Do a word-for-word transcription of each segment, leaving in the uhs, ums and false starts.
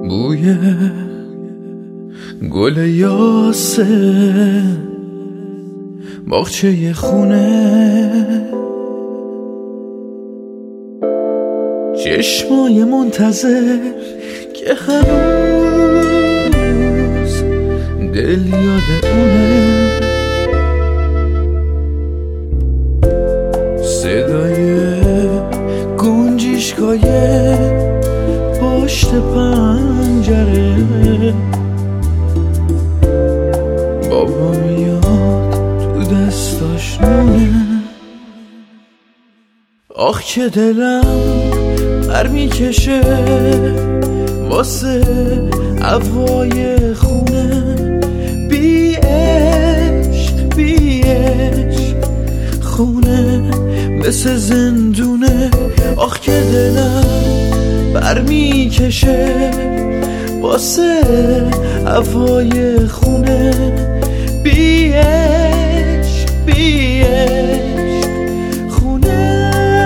بوی گل یاسه باغچه خونه، چشمای منتظر که هنوز دل یاد اونه، صدای گنجشگاه پشت پنجره، بابا میاد تو دستاش نونه. آخ که دلم بر میکشه واسه هوای خونه، بی عشق بی عشق خونه مثل زندونه. آخ که دلم بر میکشه واسه هوای خونه، بی عشق بی عشق خونه.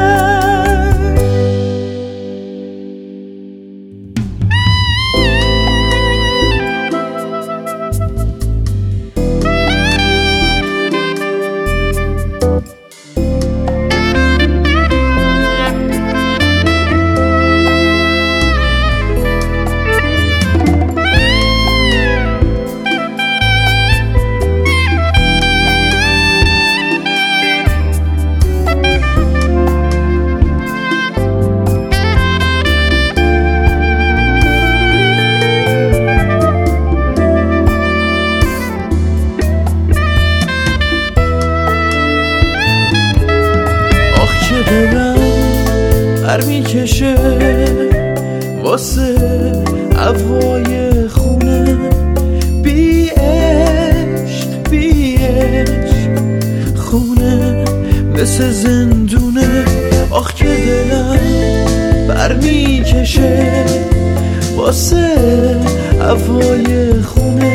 دلم بر میکشه واسه هوای خونه، بی عشق بی عشق خونه مثل زندونه. آخ که دلم بر میکشه واسه هوای خونه،